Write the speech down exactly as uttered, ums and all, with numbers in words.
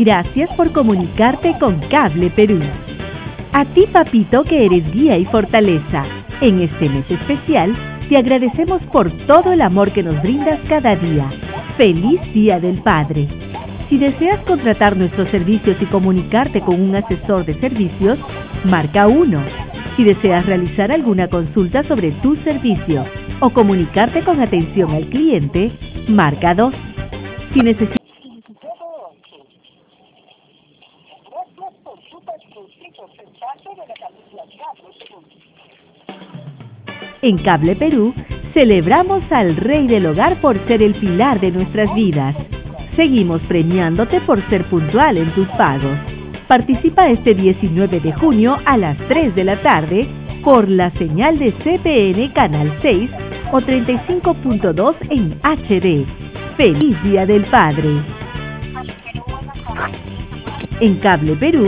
Gracias por comunicarte con Cable Perú. A ti, papito, que eres guía y fortaleza. En este mes especial, te agradecemos por todo el amor que nos brindas cada día. ¡Feliz Día del Padre! Si deseas contratar nuestros servicios y comunicarte con un asesor de servicios, marca uno. Si deseas realizar alguna consulta sobre tu servicio o comunicarte con atención al cliente, marca dos. Si necesitas En Cable Perú, celebramos al Rey del Hogar por ser el pilar de nuestras vidas. Seguimos premiándote por ser puntual en tus pagos. Participa este diecinueve de junio a las tres de la tarde por la señal de C P N Canal seis o treinta y cinco punto dos en H D. ¡Feliz Día del Padre! En Cable Perú,